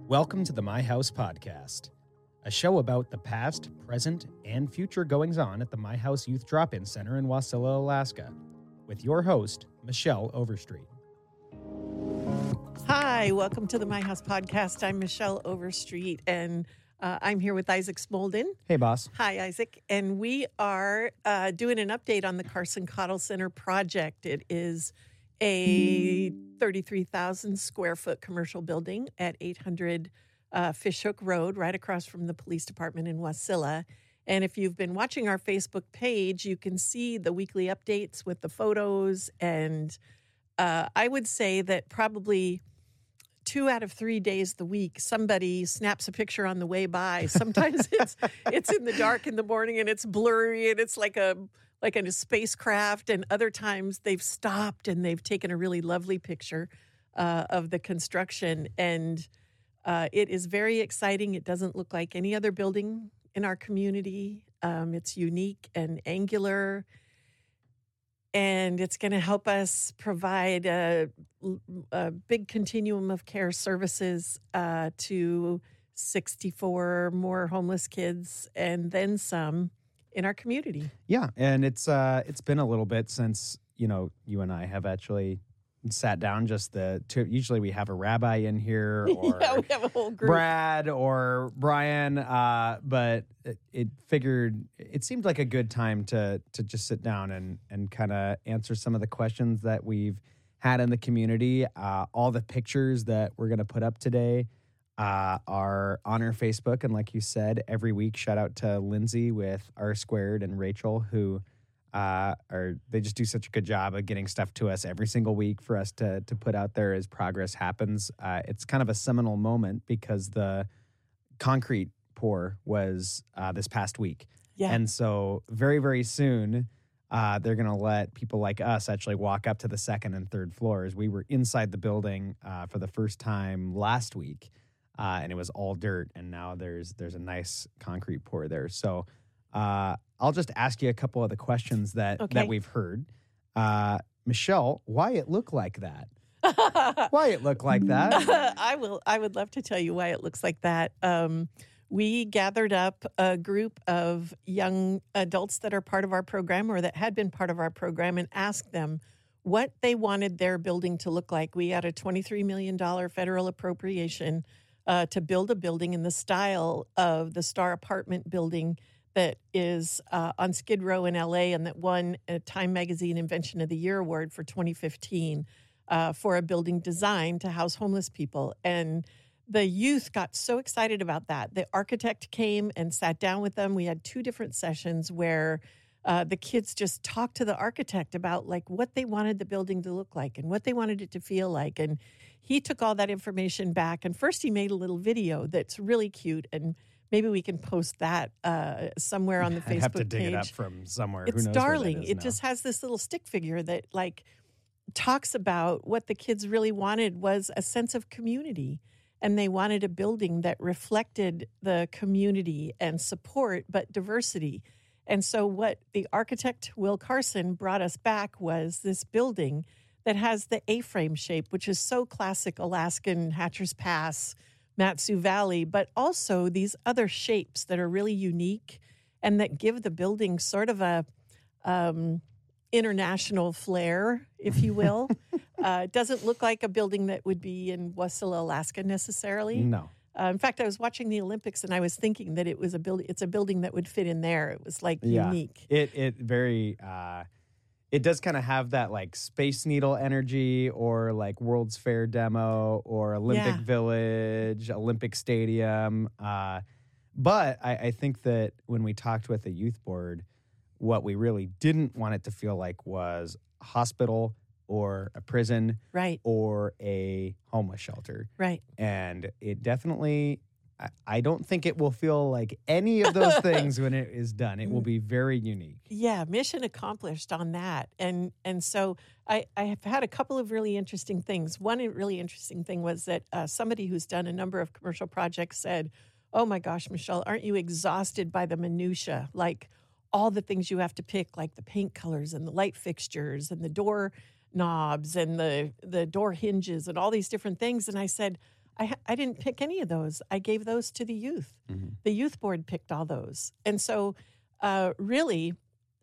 Welcome to the My House Podcast, a show about the past, present, and future goings-on at the My House Youth Drop-In Center in Wasilla, Alaska, with your host, Michelle Overstreet. Hi, welcome to the My House Podcast. I'm Michelle Overstreet, and I'm here with Isaac Smolden. Hey, boss. Hi, Isaac. And we are doing an update on the Carson Cottle Center project. It is a 33,000 square foot commercial building at 800 Fishhook Road, right across from the police department in Wasilla. And if you've been watching our Facebook page, you can see the weekly updates with the photos. And I would say that probably 2 out of 3 days of the week, somebody snaps a picture on the way by. Sometimes it's in the dark in the morning and it's blurry and it's like in a spacecraft. And other times they've stopped and they've taken a really lovely picture of the construction. And it is very exciting. It doesn't look like any other building in our community. It's unique and angular. And it's going to help us provide a big continuum of care services to 64 more homeless kids and then some in our community. Yeah, and it's been a little bit since, you and I have actually sat down usually we have a rabbi in here or yeah, we have a whole group. Brad or Brian, but it seemed like a good time to just sit down and kind of answer some of the questions that we've had in the community. All the pictures that we're going to put up today are on our Facebook. And like you said, every week, shout out to Lindsay with R Squared and Rachel, who they just do such a good job of getting stuff to us every single week for us to put out there as progress happens. It's kind of a seminal moment because the concrete pour was this past week. Yeah. And so very, very soon, they're going to let people like us actually walk up to the second and third floors. We were inside the building for the first time last week, and it was all dirt. And now there's a nice concrete pour there. So I'll just ask you a couple of the questions that we've heard. Michelle, why it look like that? Why it look like that? I would love to tell you why it looks like that. We gathered up a group of young adults that are part of our program or that had been part of our program and asked them what they wanted their building to look like. We had a $23 million federal appropriation to build a building in the style of the Star Apartment building that is on Skid Row in LA and that won a Time Magazine Invention of the Year Award for 2015 for a building designed to house homeless people. And the youth got so excited about that. The architect came and sat down with them. We had 2 different sessions where the kids just talked to the architect about like what they wanted the building to look like and what they wanted it to feel like. And he took all that information back. And first he made a little video that's really cute, and maybe we can post that somewhere on the Facebook page. I have to dig it up from somewhere. It's Who knows darling. where that is It now. just has this little stick figure that like talks about what the kids really wanted was a sense of community. And they wanted a building that reflected the community and support, but diversity. And so what the architect, Will Carson, brought us back was this building that has the A-frame shape, which is so classic Alaskan, Hatcher's Pass, Mat-Su Valley, but also these other shapes that are really unique and that give the building sort of a international flair, if you will. It doesn't look like a building that would be in Wasilla, Alaska necessarily. No. In fact, I was watching the Olympics and I was thinking that it's a building that would fit in there. It was like unique. It does kind of have that like Space Needle energy or like World's Fair demo or Olympic Village, Olympic Stadium. But I think that when we talked with the youth board, what we really didn't want it to feel like was a hospital or a prison, right, or a homeless shelter. Right. And it definitely, I don't think it will feel like any of those things when it is done. It will be very unique. Yeah, mission accomplished on that. And so I have had a couple of really interesting things. One really interesting thing was that somebody who's done a number of commercial projects said, oh my gosh, Michelle, aren't you exhausted by the minutia? Like all the things you have to pick, like the paint colors and the light fixtures and the door knobs and the door hinges and all these different things. And I said, I didn't pick any of those. I gave those to the youth. Mhm. The youth board picked all those. And so really,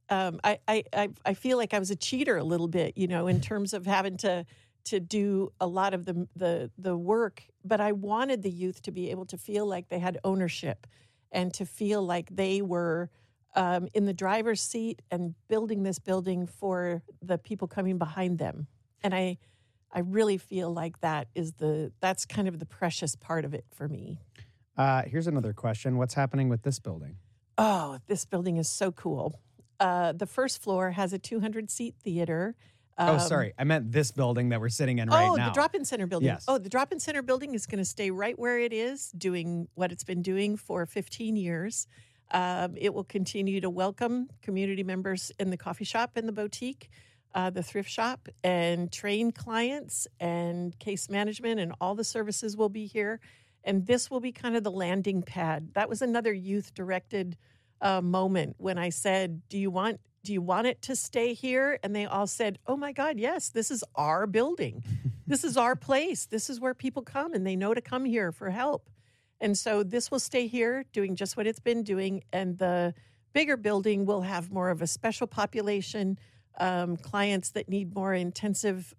I feel like I was a cheater a little bit, in terms of having to do a lot of the work. But I wanted the youth to be able to feel like they had ownership and to feel like they were in the driver's seat and building this building for the people coming behind them. And I really feel like that's kind of the precious part of it for me. Here's another question. What's happening with this building? Oh, this building is so cool. The first floor has a 200-seat theater. Sorry. I meant this building that we're sitting in right now. Oh, the drop-in center building. Yes. Oh, the drop-in center building is going to stay right where it is, doing what it's been doing for 15 years. It will continue to welcome community members in the coffee shop and the boutique, the thrift shop, and train clients and case management, and all the services will be here. And this will be kind of the landing pad. That was another youth-directed moment when I said, do you want it to stay here? And they all said, oh my God, yes, this is our building. This is our place. This is where people come and they know to come here for help. And so this will stay here doing just what it's been doing. And the bigger building will have more of a special population, clients that need more intensive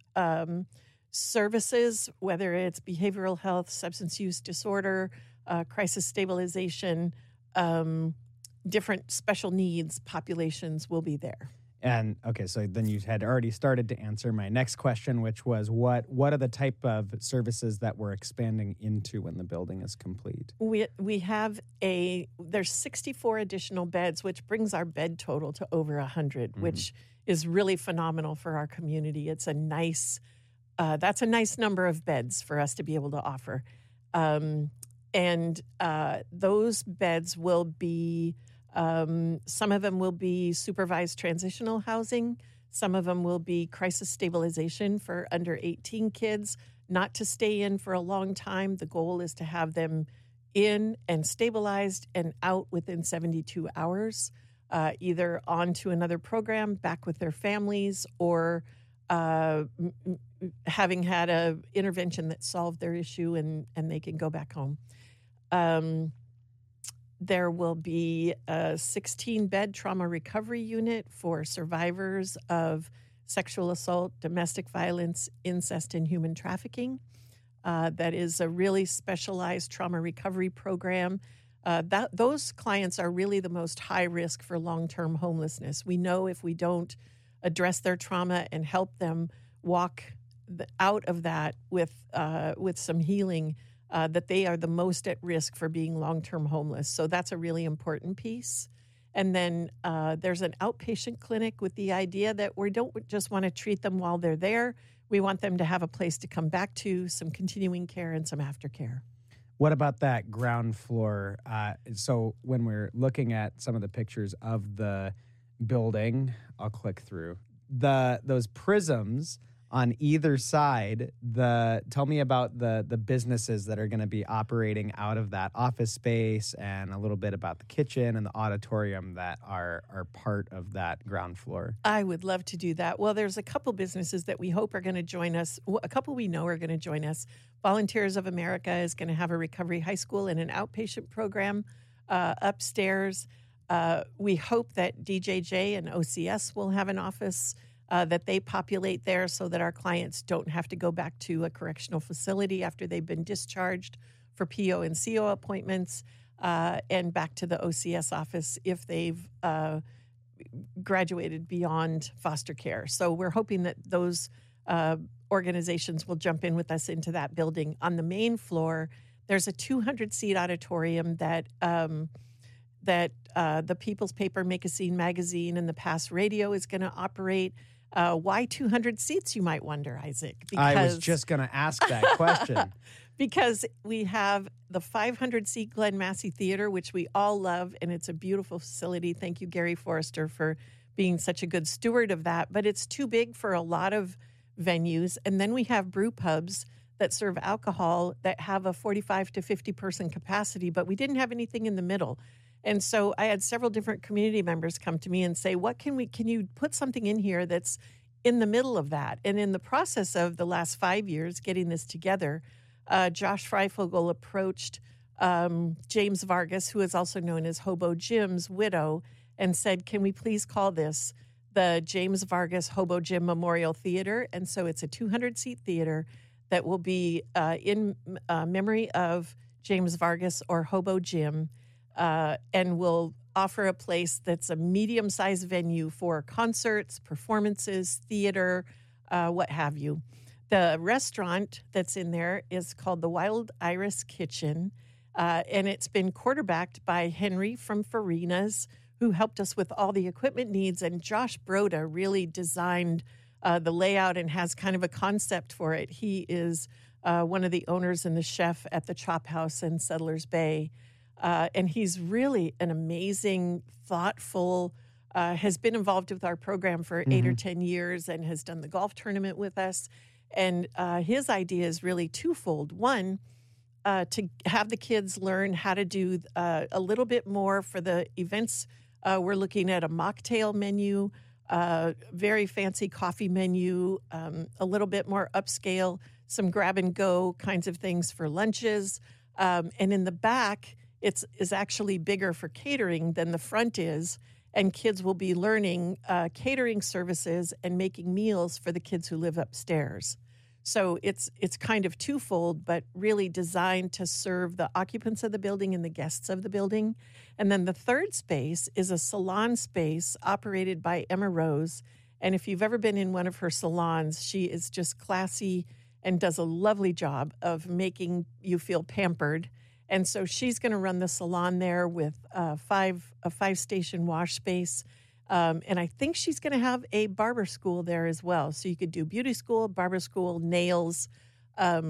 services, whether it's behavioral health, substance use disorder, crisis stabilization, different special needs populations will be there. And okay, so then you had already started to answer my next question, which was what are the type of services that we're expanding into when the building is complete? We have there's 64 additional beds, which brings our bed total to over 100, which is really phenomenal for our community. It's that's a nice number of beds for us to be able to offer. And those beds will be, some of them will be supervised transitional housing. Some of them will be crisis stabilization for under 18 kids, not to stay in for a long time. The goal is to have them in and stabilized and out within 72 hours, either on to another program, back with their families, or having had an intervention that solved their issue and they can go back home. There will be a 16-bed trauma recovery unit for survivors of sexual assault, domestic violence, incest, and human trafficking. That is a really specialized trauma recovery program. Those clients are really the most high risk for long-term homelessness. We know if we don't address their trauma and help them walk out of that with some healing, that they are the most at risk for being long-term homeless. So that's a really important piece. And then there's an outpatient clinic with the idea that we don't just want to treat them while they're there. We want them to have a place to come back to, some continuing care and some aftercare. What about that ground floor? So when we're looking at some of the pictures of the building, I'll click through those prisms on either side. Tell me about the businesses that are going to be operating out of that office space, and a little bit about the kitchen and the auditorium that are part of that ground floor. I would love to do that. Well, there's a couple businesses that we hope are going to join us. A couple we know are going to join us. Volunteers of America is going to have a recovery high school and an outpatient program upstairs. We hope that DJJ and OCS will have an office that they populate there so that our clients don't have to go back to a correctional facility after they've been discharged for PO and CO appointments, and back to the OCS office if they've graduated beyond foster care. So we're hoping that those organizations will jump in with us into that building. On the main floor, there's a 200-seat auditorium that the People's Paper, Make a Scene magazine, and the Pass Radio is going to operate. Why 200 seats, you might wonder, Isaac? I was just going to ask that question. Because we have the 500-seat Glen Massey Theater, which we all love, and it's a beautiful facility. Thank you, Gary Forrester, for being such a good steward of that. But it's too big for a lot of venues. And then we have brew pubs that serve alcohol that have a 45 to 50-person capacity, but we didn't have anything in the middle. And so I had several different community members come to me and say, can you put something in here that's in the middle of that? And in the process of the last 5 years getting this together, Josh Freifogel approached James Vargas, who is also known as Hobo Jim's widow, and said, can we please call this the James Vargas Hobo Jim Memorial Theater? And so it's a 200-seat theater that will be in memory of James Vargas or Hobo Jim, and will offer a place that's a medium-sized venue for concerts, performances, theater, what have you. The restaurant that's in there is called the Wild Iris Kitchen, and it's been quarterbacked by Henry from Farina's, who helped us with all the equipment needs, and Josh Broda really designed the layout and has kind of a concept for it. He is one of the owners and the chef at the Chop House in Settlers Bay, and he's really an amazing, thoughtful, has been involved with our program for 8 or 10 years and has done the golf tournament with us. And his idea is really twofold. One, to have the kids learn how to do a little bit more for the events. We're looking at a mocktail menu, very fancy coffee menu, a little bit more upscale, some grab-and-go kinds of things for lunches. And in the back, is actually bigger for catering than the front is, and kids will be learning catering services and making meals for the kids who live upstairs. So it's kind of twofold, but really designed to serve the occupants of the building and the guests of the building. And then the third space is a salon space operated by Emma Rose. And if you've ever been in one of her salons, she is just classy and does a lovely job of making you feel pampered. And so she's going to run the salon there with a 5-station wash space. And I think she's going to have a barber school there as well. So you could do beauty school, barber school, nails, a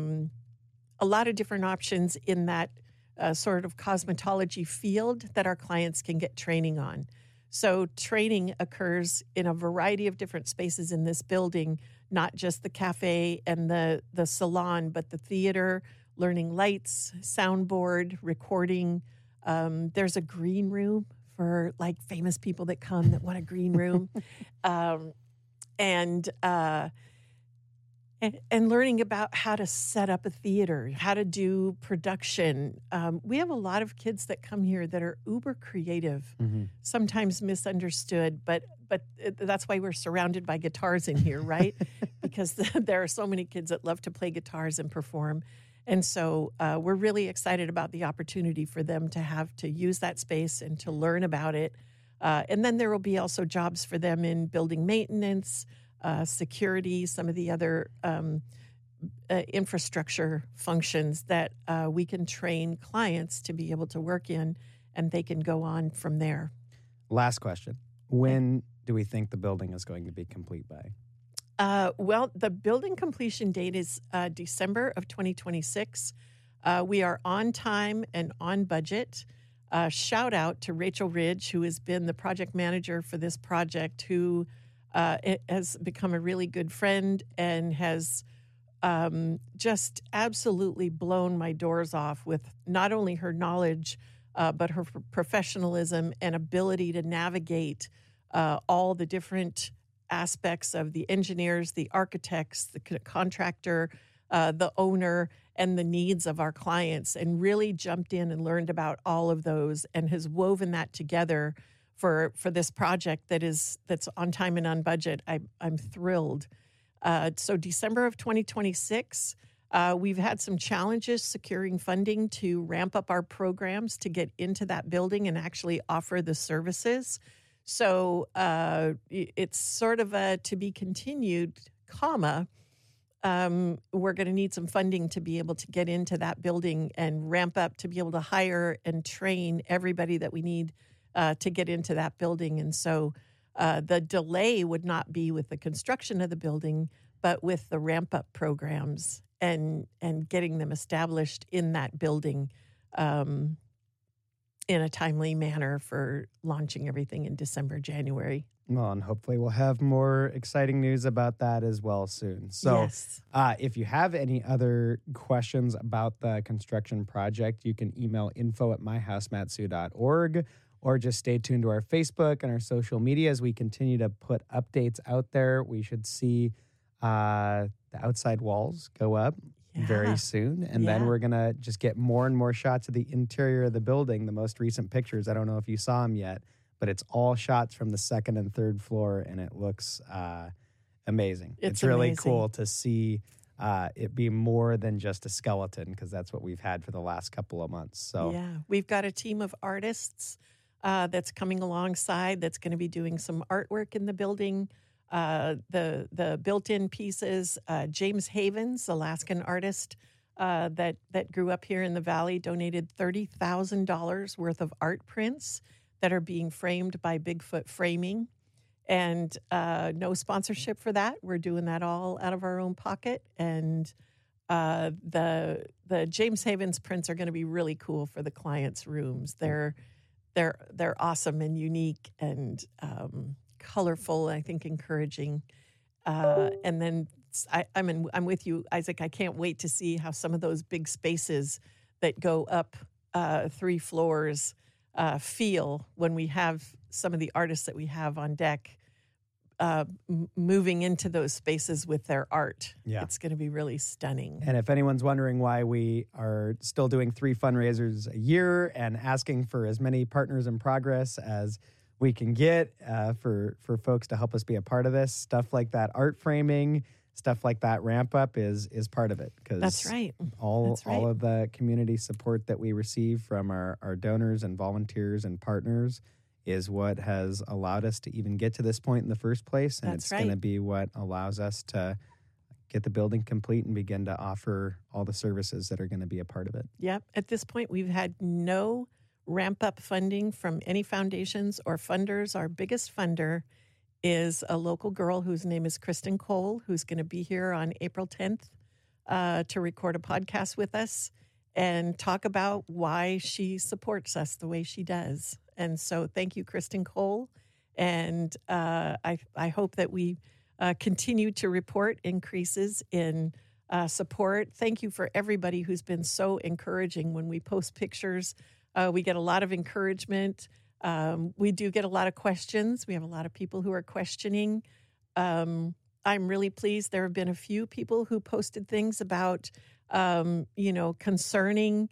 lot of different options in that sort of cosmetology field that our clients can get training on. So training occurs in a variety of different spaces in this building, not just the cafe and the salon, but the theater, learning lights, soundboard, recording. There's a green room for like famous people that come that want a green room, and learning about how to set up a theater, how to do production. We have a lot of kids that come here that are uber creative, sometimes misunderstood, but that's why we're surrounded by guitars in here, right? Because there are so many kids that love to play guitars and perform. And so we're really excited about the opportunity for them to have to use that space and to learn about it. And then there will be also jobs for them in building maintenance, security, some of the other infrastructure functions that we can train clients to be able to work in, and they can go on from there. Last question. When do we think the building is going to be complete by? Well, the building completion date is December of 2026. We are on time and on budget. Shout out to Rachel Ridge, who has been the project manager for this project, who has become a really good friend and has just absolutely blown my doors off with not only her knowledge, but her professionalism and ability to navigate all the different aspects of the engineers, the architects, the contractor, the owner, and the needs of our clients, and really jumped in and learned about all of those and has woven that together for this project that's on time and on budget. I'm thrilled. So December of 2026, we've had some challenges securing funding to ramp up our programs to get into that building and actually offer the services. So it's sort of a to be continued, comma. We're going to need some funding to be able to get into that building and ramp up to be able to hire and train everybody that we need to get into that building. And so the delay would not be with the construction of the building, but with the ramp up programs and getting them established in that building in a timely manner for launching everything in December, January. Well, and hopefully we'll have more exciting news about that as well soon. So yes. If you have any other questions about the construction project, you can email info@myhousematsu.org, or just stay tuned to our Facebook and our social media as we continue to put updates out there. We should see the outside walls go up. very soon. And then we're going to just get more and more shots of the interior of the building. The most recent pictures, I don't know if you saw them yet, but it's all shots from the second and third floor, and it looks amazing. It's really cool to see it be more than just a skeleton, because that's what we've had for the last couple of months. So yeah, we've got a team of artists that's coming alongside that's going to be doing some artwork in the building. The built-in pieces, James Havens, Alaskan artist that grew up here in the Valley, donated $30,000 worth of art prints that are being framed by Bigfoot Framing. And no sponsorship for that. We're doing that all out of our own pocket. And the James Havens prints are going to be really cool for the clients' rooms. They're awesome and unique and colorful, I think encouraging. And then I'm with you, Isaac. I can't wait to see how some of those big spaces that go up 3 floors feel when we have some of the artists that we have on deck moving into those spaces with their art. Yeah. It's going to be really stunning. And if anyone's wondering why we are still doing 3 fundraisers a year and asking for as many partners in progress as we can get for folks to help us be a part of this, stuff like that art framing, stuff like that ramp up is part of it. Because that's right. All of the community support that we receive from our donors and volunteers and partners is what has allowed us to even get to this point in the first place. And it's going to be what allows us to get the building complete and begin to offer all the services that are going to be a part of it. Yep. At this point, we've had no ramp-up funding from any foundations or funders. Our biggest funder is a local girl whose name is Kristen Cole, who's going to be here on April 10th to record a podcast with us and talk about why she supports us the way she does. And so thank you, Kristen Cole. And I hope that we continue to report increases in support. Thank you for everybody who's been so encouraging when we post pictures. We get a lot of encouragement. We do get a lot of questions. We have a lot of people who are questioning. I'm really pleased. There have been a few people who posted things about, concerning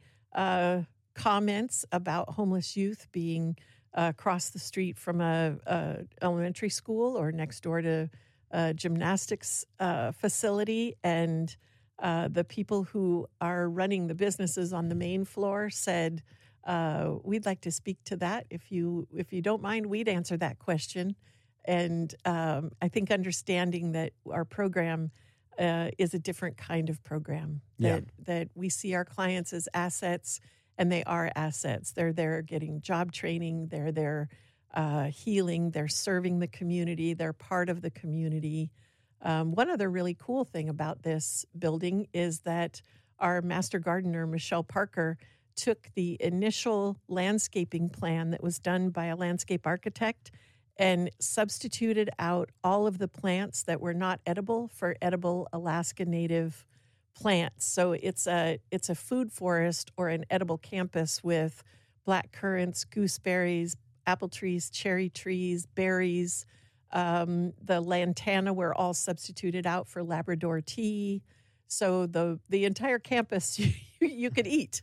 comments about homeless youth being across the street from a elementary school or next door to a gymnastics facility. And the people who are running the businesses on the main floor said, we'd like to speak to that. If you don't mind, we'd answer that question. And I think understanding that our program is a different kind of program, that we see our clients as assets, and they are assets. They're there getting job training. They're there healing. They're serving the community. They're part of the community. One other really cool thing about this building is that our master gardener, Michelle Parker, took the initial landscaping plan that was done by a landscape architect and substituted out all of the plants that were not edible for edible Alaska Native plants. So it's a food forest or an edible campus with black currants, gooseberries, apple trees, cherry trees, berries. The lantana were all substituted out for Labrador tea. So the entire campus you could eat.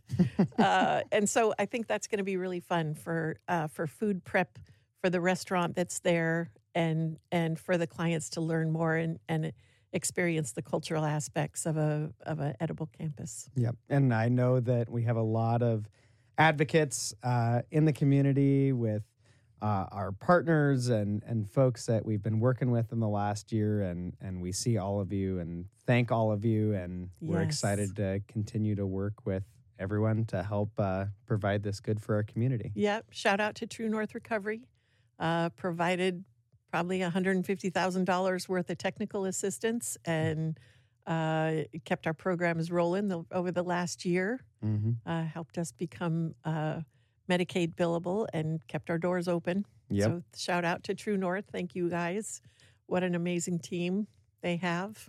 And so I think that's going to be really fun for food prep for the restaurant that's there and for the clients to learn more and experience the cultural aspects of a edible campus. Yep. And I know that we have a lot of advocates in the community with our partners and folks that we've been working with in the last year, and we see all of you and thank all of you, and we're excited to continue to work with everyone to help provide this good for our community. Yep. Shout out to True North Recovery. Provided probably $150,000 worth of technical assistance and kept our programs rolling over the last year. Mm-hmm. Helped us become Medicaid billable and kept our doors open. Yep. So shout out to True North. Thank you guys. What an amazing team they have.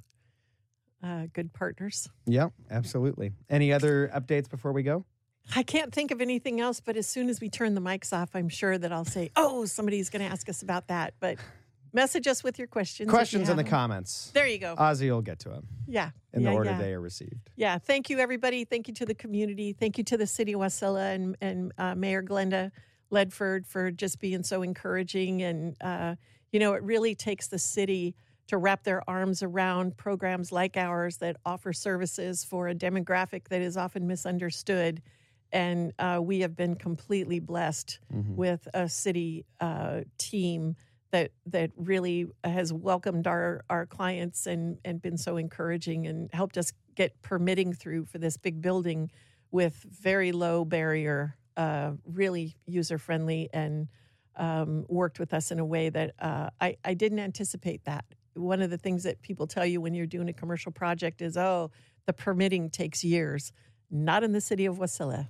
Good partners. Yep, absolutely. Any other updates before we go? I can't think of anything else, but as soon as we turn the mics off, I'm sure that I'll say, oh, somebody's going to ask us about that. But Message us with your questions. Questions in the comments. There you go. Ozzy will get to them. Yeah. In the order they are received. Yeah. Thank you, everybody. Thank you to the community. Thank you to the city of Wasilla and Mayor Glenda Ledford for just being so encouraging. And, it really takes the city to wrap their arms around programs like ours that offer services for a demographic that is often misunderstood. And we have been completely blessed with a city team that really has welcomed our clients and been so encouraging and helped us get permitting through for this big building with very low barrier, really user-friendly, and worked with us in a way that I didn't anticipate that. One of the things that people tell you when you're doing a commercial project is, the permitting takes years. Not in the city of Wasilla.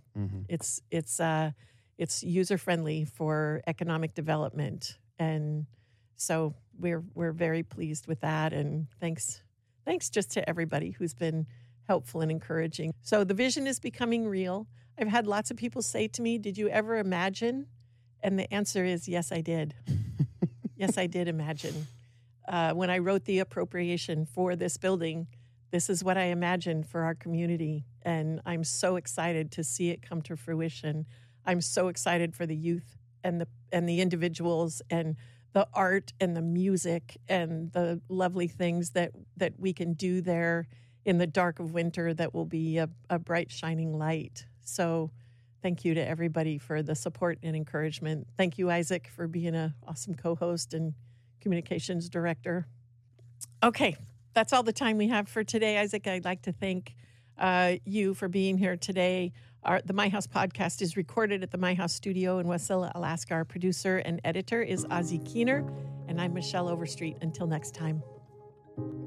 It's user-friendly for economic development. And so we're very pleased with that, and thanks just to everybody who's been helpful and encouraging. So the vision is becoming real. I've had lots of people say to me, "Did you ever imagine?" And the answer is yes, I did. Yes, I did imagine. When I wrote the appropriation for this building, this is what I imagined for our community, and I'm so excited to see it come to fruition. I'm so excited for the youth and the individuals and the art and the music and the lovely things that we can do there in the dark of winter that will be a bright, shining light. So thank you to everybody for the support and encouragement. Thank you, Isaac, for being an awesome co-host and communications director. Okay, that's all the time we have for today. Isaac, I'd like to thank you for being here today. The My House podcast is recorded at the My House studio in Wasilla, Alaska. Our producer and editor is Ozzy Keener, and I'm Michelle Overstreet. Until next time.